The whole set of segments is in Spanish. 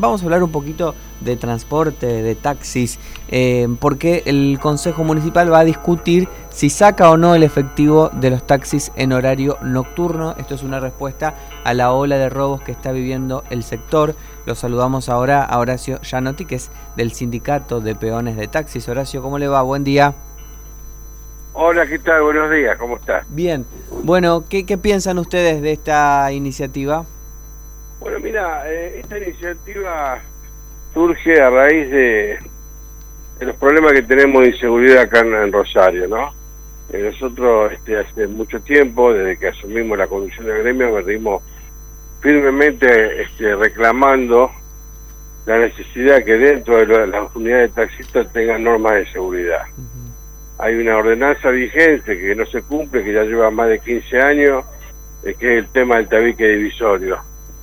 vamos a hablar un poquito de transporte, de taxis, porque el Consejo Municipal va a discutir si saca o no el efectivo de los taxis en horario nocturno. Esto es una respuesta a la ola de robos que está viviendo el sector. Lo saludamos ahora a Horacio Gianotti, que es del Sindicato de Peones de Taxis. Horacio, ¿cómo le va? Buen día. Hola, ¿qué tal? Buenos días, ¿cómo estás? Bien. Bueno, ¿qué piensan ustedes de esta iniciativa? Bueno, mira, esta iniciativa surge a raíz de los problemas que tenemos de inseguridad acá en Rosario, ¿no? Nosotros hace mucho tiempo, desde que asumimos la conducción del gremio, venimos firmemente reclamando la necesidad que dentro de las unidades de taxistas tengan normas de seguridad. Hay una ordenanza vigente que no se cumple, que ya lleva más de 15 años, que es el tema del tabique divisorio.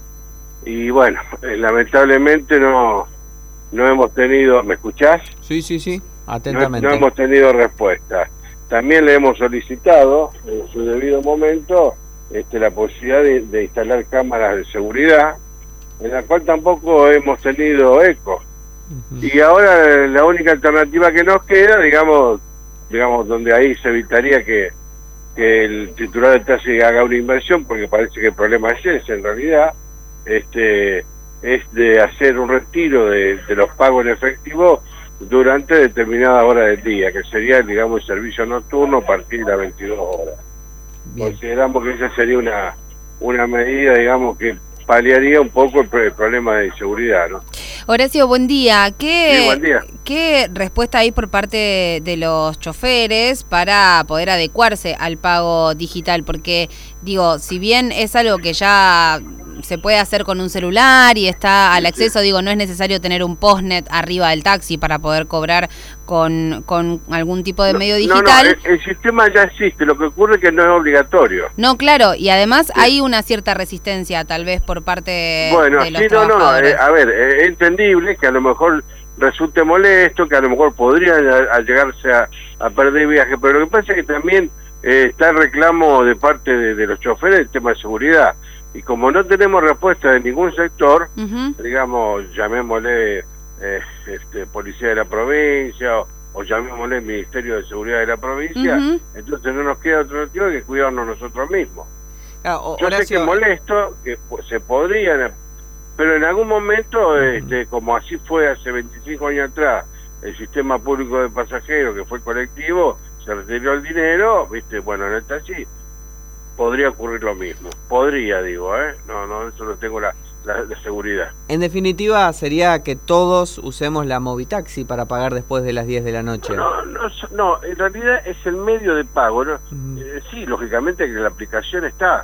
Y bueno, lamentablemente no hemos tenido... ¿Me escuchás? Sí, atentamente. No hemos tenido respuesta. También le hemos solicitado, en su debido momento, la posibilidad de instalar cámaras de seguridad, en la cual tampoco hemos tenido eco. Y ahora la única alternativa que nos queda, digamos, donde ahí se evitaría que el titular del taxi haga una inversión, porque parece que el problema es ese en realidad, es de hacer un retiro de los pagos en efectivo durante determinada hora del día, que sería, digamos, el servicio nocturno a partir de las 22 horas. Bien. Consideramos que esa sería una medida, digamos, que paliaría un poco el problema de inseguridad, ¿no? Horacio, buen día. Sí, buen día. ¿Qué respuesta hay por parte de los choferes para poder adecuarse al pago digital? Porque, digo, si bien es algo que ya se puede hacer con un celular y está al acceso, digo, no es necesario tener un postnet arriba del taxi para poder cobrar con algún tipo de medio digital. No, el sistema ya existe, lo que ocurre es que no es obligatorio. No, claro, y además hay una cierta resistencia tal vez por parte de los trabajadores. A ver, es entendible que a lo mejor resulte molesto, que a lo mejor podría llegarse a perder viaje, pero lo que pasa es que también está el reclamo de parte de los choferes del tema de seguridad. Y como no tenemos respuesta de ningún sector, digamos, llamémosle Policía de la Provincia o llamémosle Ministerio de Seguridad de la Provincia, entonces no nos queda otra alternativa que cuidarnos nosotros mismos. Yo sé que es molesto, que se podrían, pero en algún momento, como así fue hace 25 años atrás, el sistema público de pasajeros, que fue colectivo, se retiró el dinero, bueno, en el taxi podría ocurrir lo mismo. Podría, digo, no, eso no tengo la seguridad. En definitiva, sería que todos usemos la Movitaxi para pagar después de las 10 de la noche. No, en realidad es el medio de pago, ¿no? Sí, lógicamente que la aplicación está,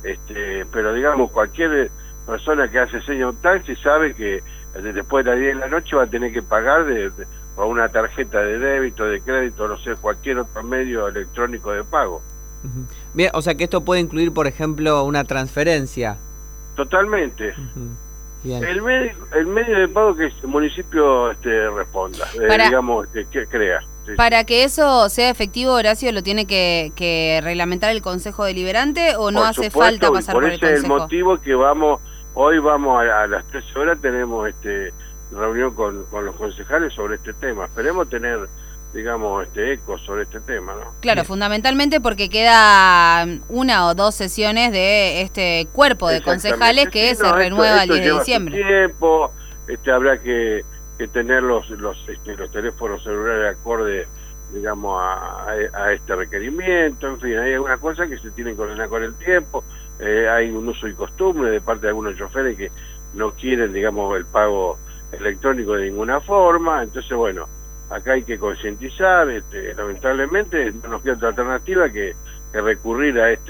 pero digamos, cualquier persona que hace seña un taxi sabe que después de las 10 de la noche va a tener que pagar con una tarjeta de débito, de crédito, no sé, cualquier otro medio electrónico de pago. Bien, o sea que esto puede incluir, por ejemplo, una transferencia. Totalmente. Bien. El medio de pago que el municipio responda, digamos, que crea. Sí. Para que eso sea efectivo, Horacio, ¿lo tiene que reglamentar el Consejo Deliberante o no hace falta pasar por el Consejo? Por ese es el motivo que hoy vamos a las 13 horas, tenemos reunión con los concejales sobre este tema. Esperemos tener, digamos, eco sobre este tema, ¿no? Claro, fundamentalmente porque queda una o dos sesiones de este cuerpo de concejales que se renueva el 10 de diciembre. Tiempo, habrá que tener los teléfonos celulares acorde, digamos, a este requerimiento, en fin, hay algunas cosas que se tienen que ordenar con el tiempo, hay un uso y costumbre de parte de algunos choferes que no quieren, digamos, el pago electrónico de ninguna forma, entonces, bueno, acá hay que concientizar, lamentablemente no nos queda otra alternativa que recurrir a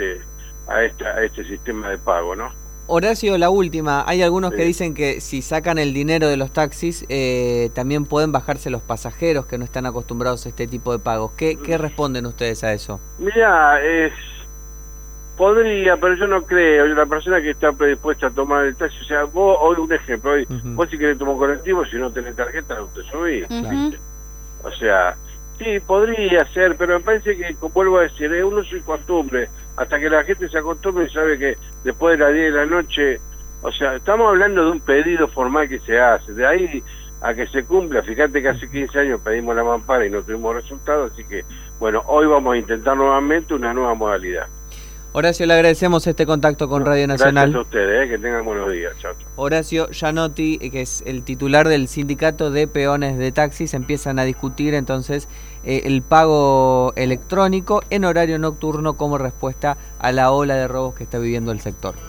este sistema de pago, ¿no? Horacio, la última, hay algunos que dicen que si sacan el dinero de los taxis, también pueden bajarse los pasajeros que no están acostumbrados a este tipo de pagos. ¿Qué responden ustedes a eso? Mira, podría, pero yo no creo. La persona que está predispuesta a tomar el taxi, o sea, vos, hoy un ejemplo, vos si querés tomar un colectivo, si no tenés tarjeta, no te subís. O sea, sí, podría ser, pero me parece que, como vuelvo a decir, es un uso y costumbre. Hasta que la gente se acostumbre y sabe que después de las 10 de la noche O sea, estamos hablando de un pedido formal que se hace, de ahí a que se cumpla. Fíjate que hace 15 años pedimos la mampara y no tuvimos resultados, así que, bueno, hoy vamos a intentar nuevamente una nueva modalidad. Horacio, le agradecemos este contacto con Radio Nacional. Gracias a ustedes, que tengan buenos días. Chao, chao. Horacio Gianotti, que es el titular del sindicato de peones de taxis, empiezan a discutir entonces el pago electrónico en horario nocturno como respuesta a la ola de robos que está viviendo el sector.